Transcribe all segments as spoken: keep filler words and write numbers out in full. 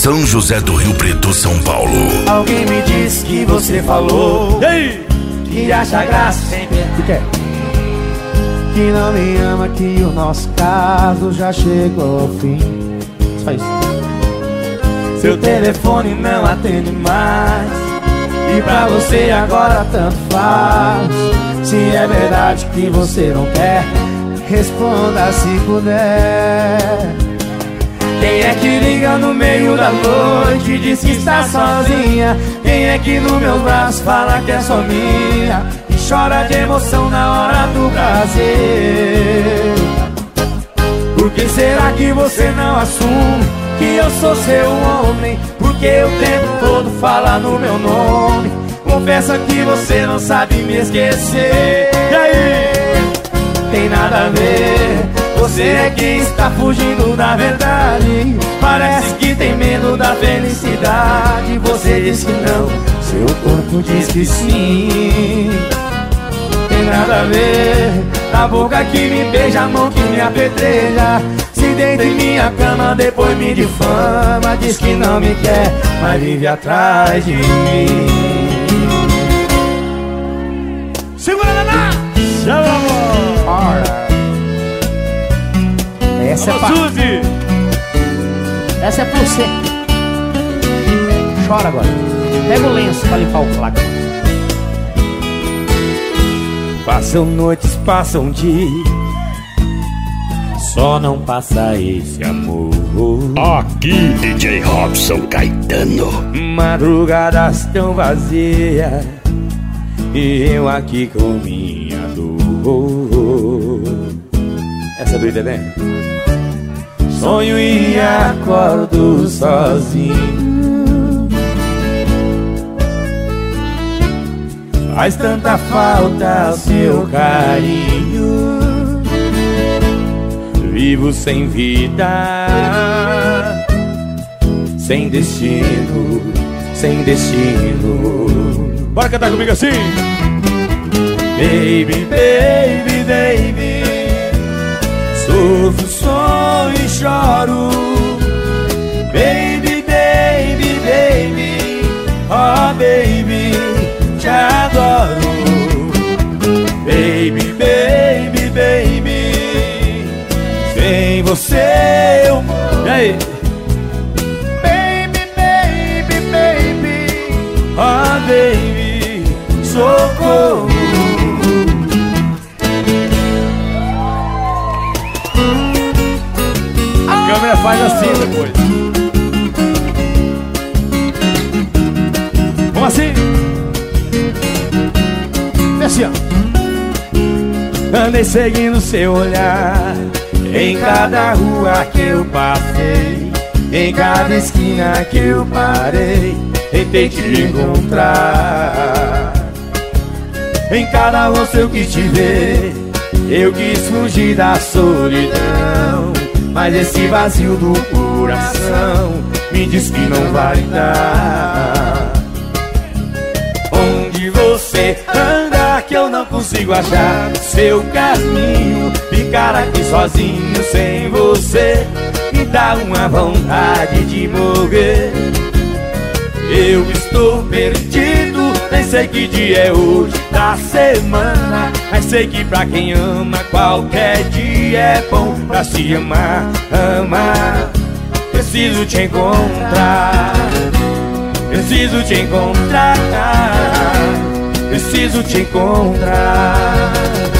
São José do Rio Preto, São Paulo. Alguém me disse que você falou Ei! que acha graça sempre. O que é? Que não me ama, que o nosso caso já chegou ao fim. Só isso. Seu telefone não atende mais, e pra você agora tanto faz. Se é verdade que você não quer, responda se puder. Quem é que liga no meio da noite e diz que está sozinha? Quem é que nos meus braços fala que é só minha e chora de emoção na hora do prazer? Por que será que você não assume que eu sou seu homem? Porque o tempo todo fala no meu nome. Confessa que você não sabe me esquecer. E aí? Tem nada a ver. Você é quem está fugindo da verdade. Parece que tem medo da felicidade. Você diz que não, seu corpo diz que sim. Tem nada a ver. A boca que me beija, a mão que me apedreja. Se deita em minha cama, depois me difama. Diz que não me quer, mas vive atrás de mim. Segura, Naná! Chama, amor! Essa é, pra... Suzy! Essa é pra você. Chora agora. Pega o lenço pra limpar o claque. Passam noites, passam dias, só não passa esse amor. Aqui, D J Robson Caetano. Madrugadas tão vazias e eu aqui com minha dor. Essa é do Dedé? Sonho e acordo sozinho. Faz tanta falta o seu carinho. Vivo sem vida, sem destino, sem destino. Bora cantar comigo assim! Baby, baby, baby, sofro, sonho e choro. Baby, baby, baby, oh baby, te adoro. Baby, baby, baby, sem você eu morro. E aí? Baby, baby, baby, oh baby, socorro. A câmera faz assim depois. Como assim? Desce, ó. Andei seguindo seu olhar em cada rua que eu passei, em cada esquina que eu parei. Tentei te encontrar, em cada rosto eu quis te ver. Eu quis fugir da solidão, mas esse vazio do coração me diz que não vai dar. Onde você anda que eu não consigo achar seu caminho? Ficar aqui sozinho sem você me dá uma vontade de morrer. Eu estou perdido, nem sei que dia é hoje da semana, mas sei que pra quem ama qualquer dia é bom pra se amar, amar. Preciso te encontrar, preciso te encontrar, preciso te encontrar.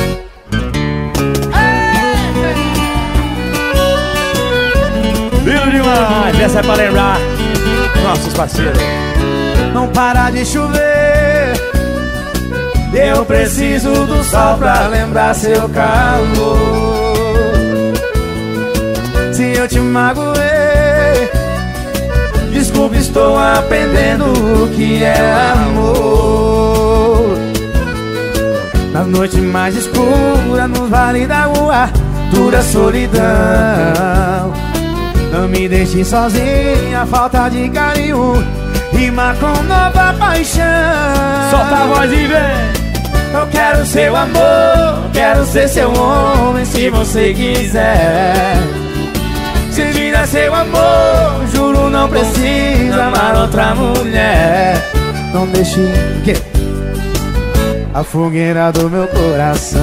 Lindo demais! Essa é pra lembrar nossos parceiros. Não para de chover, eu preciso do sol pra lembrar seu calor. Se eu te magoei, desculpe, estou aprendendo o que é amor. Na noite mais escura, no vale da rua, dura solidão. Não me deixe sozinha, falta de carinho rima com nova paixão. Solta a voz e vem! Eu quero seu amor, quero ser seu homem se você quiser. Se vir é seu amor, juro não não precisa amar outra mulher. Não deixe que a fogueira do meu coração,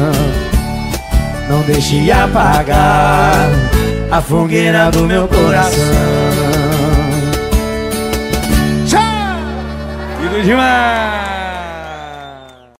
não deixe apagar a fogueira do meu coração. Lindo demais!